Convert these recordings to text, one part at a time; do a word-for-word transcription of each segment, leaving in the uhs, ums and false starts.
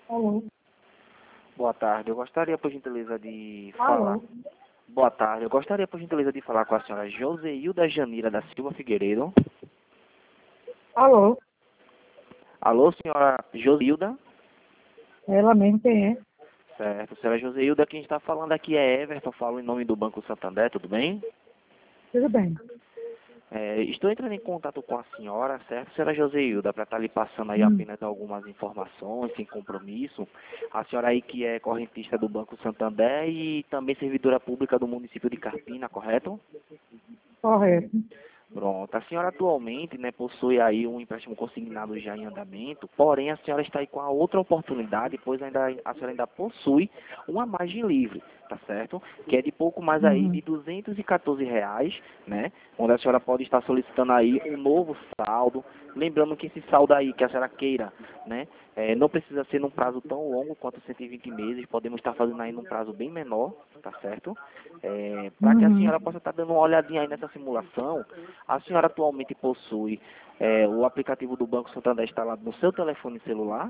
Alô? Boa tarde, eu gostaria, por gentileza, de falar. Alô? Boa tarde, eu gostaria, por gentileza, de falar com a senhora Joseilda Janira da Silva Figueiredo. Alô? Alô, senhora Joseilda? Ela mesmo quem é? Certo, senhora Joseilda, quem está falando aqui é Everton, falo em nome do Banco Santander, tudo bem? Tudo bem. É, estou entrando em contato com a senhora, certo, senhora Joseilda, para estar lhe passando aí Hum. apenas algumas informações, sem compromisso. A senhora aí que é correntista do Banco Santander e também servidora pública do município de Carpina, correto? Correto. Pronto, a senhora atualmente, né, possui aí um empréstimo consignado já em andamento, porém a senhora está aí com a outra oportunidade, pois ainda, a senhora ainda possui uma margem livre, tá certo? Que é de pouco mais aí de Uhum. duzentos e quatorze reais, né, onde a senhora pode estar solicitando aí um novo saldo, lembrando que esse saldo aí que a senhora queira, né, é, não precisa ser num prazo tão longo quanto cento e vinte meses, podemos estar fazendo aí num prazo bem menor, tá certo? É, para que a Uhum. senhora possa estar dando uma olhadinha aí nessa simulação, a senhora atualmente possui é, o aplicativo do Banco Santander instalado no seu telefone celular?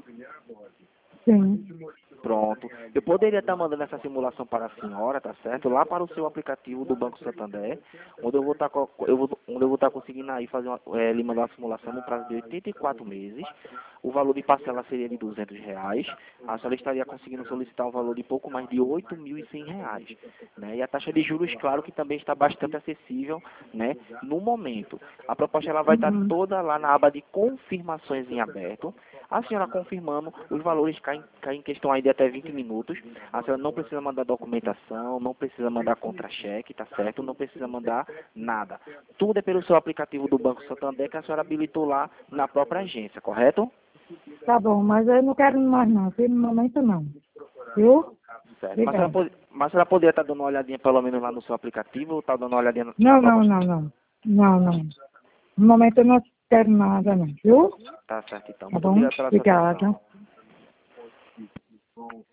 Sim. Pronto. Eu poderia estar mandando essa simulação para a senhora, tá certo? Lá para o seu aplicativo do Banco Santander, onde eu vou estar, co- eu vou, onde eu vou estar conseguindo aí fazer uma, é, lhe mandar uma simulação no prazo de oitenta e quatro meses. O valor de parcela seria de duzentos reais. A senhora estaria conseguindo solicitar um valor de pouco mais de oito mil e cem reais. Né? E a taxa de juros, claro, que também está bastante acessível, né, no momento. A proposta ela vai estar Uhum. toda lá na aba de confirmações em aberto. A senhora confirmando, os valores caem, caem em questão aí de até vinte minutos. A senhora não precisa mandar documentação, não precisa mandar contra-cheque, tá certo? Não precisa mandar nada. Tudo é pelo seu aplicativo do Banco Santander que a senhora habilitou lá na própria agência, correto? Tá bom, mas eu não quero mais não, aqui no momento não. Viu? Certo. Mas a senhora, Obrigada. pode, mas a senhora poderia estar dando uma olhadinha pelo menos lá no seu aplicativo ou está dando uma olhadinha na Não, não, proposta? não, não. Não, não. No momento eu não quero nada não, viu? Tá certo, então. Tá Muito bom? obrigado pela sua atenção. Obrigada.